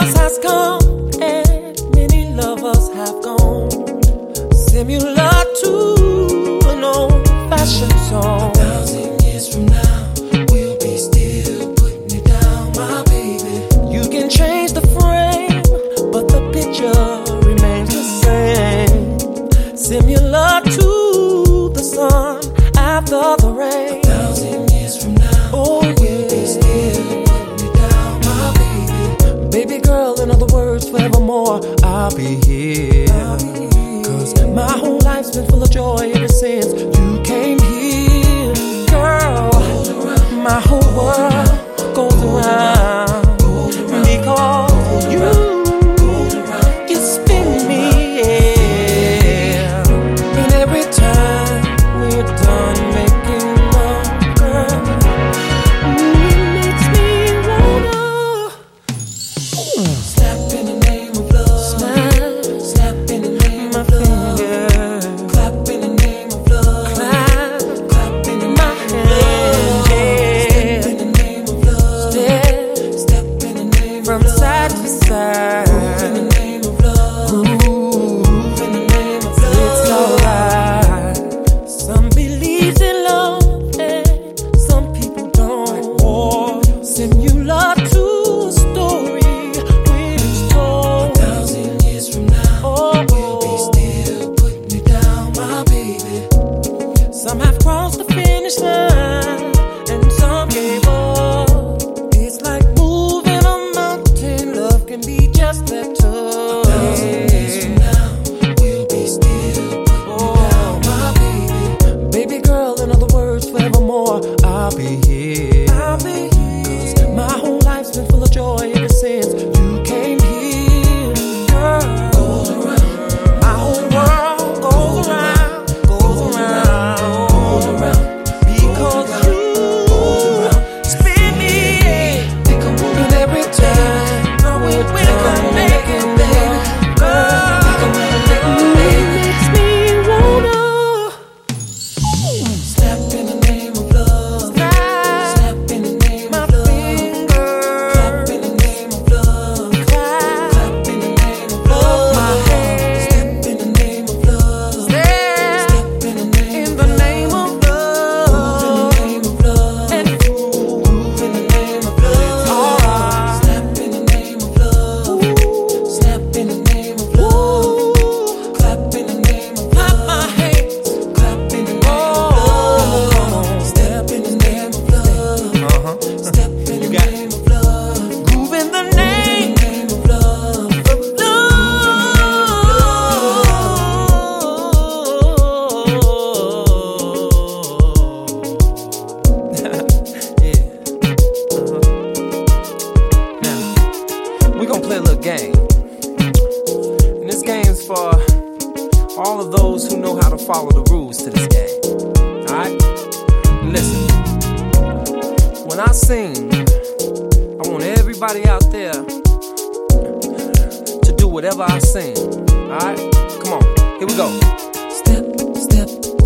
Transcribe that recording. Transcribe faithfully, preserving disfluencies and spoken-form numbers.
Chaos has come and many lovers have gone, similar to an old-fashioned song. A thousand years from now, we'll be still putting it down, my baby. You can change the frame, but the picture remains the same, similar to the sun after the rain. A thousand years from now, oh, we'll yeah. be still putting it down, my baby. Baby girl, in other words, forevermore, I'll be here. Cause my whole life's been full of joy ever since you came here. Girl, my whole world goes around because you, you spin me, yeah. And every time we're done making love, girl, it makes me wanna Snap in the name of love. smile. Snap in the name of love. Clap in the name of love. Clap, Clap in the my name of love. hand, Step in the name of love. yeah. Step in the name From of love. side to side, Move in the name of love. ooh, Move in the name of love. it's alright. Some believes in love and some people don't. Or similar to a story when it's told. A thousand years from now, Oh, we'll be still putting it down, my baby. some have crossed the finish line and some gave up. It's like moving a mountain. Love can be just that tough. A thousand years from now, we'll be still putting it down, my baby. Baby girl, in other words, forevermore, I'll be here. I'll be here. Cause my whole life's been full of joy ever since you came here. Girl, Goes around, my whole world goes around, goes around, goes around. because you spin me. Think I'm moving And every time we're done making love, girl, it makes me wanna Snap in the name of love. snap Snap in the name my of love. Clap fingers, in the name of love. clap Clap in the name of love. my hand. Step in the name of love. Step Step in the name in of the love. name of Move love. in the name of love. And Move in the name of love. alright. Snap in the name of love. Snap in the name of love. Clap in the name of clap love. my hands. Clap in the name of love. Step in the name of love. Uh-huh. Step in the name of love. Groove in the name Name of love. of love. Yeah. Uh-huh. Now, we gonna play a little game. And this game's for all of those who know how to follow the rules to this game. Alright? Listen. When I sing, I want everybody out there to do whatever I sing. Alright? Come on. Here we go. Step, step,